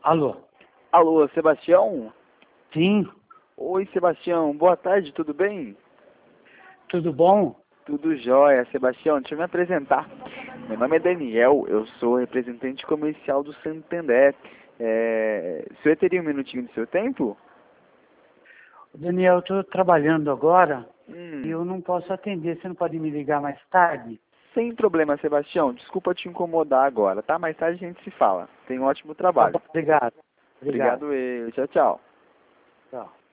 Alô? Alô, Sebastião? Sim, Oi, Sebastião. Boa tarde, tudo bem? tudo bom? Tudo jóia, Sebastião. Deixa eu me apresentar. Meu nome é Daniel, eu sou representante comercial do Santander. O senhor teria um minutinho do seu tempo? Daniel, eu estou trabalhando agora e Hum, eu não posso atender. Você não pode me ligar mais tarde? Sem problema, Sebastião. Desculpa te incomodar agora, tá? Mais tarde a gente se fala. Tenha um ótimo Tá trabalho. bom, obrigado. Obrigado. Obrigado, tchau, tchau. Tchau.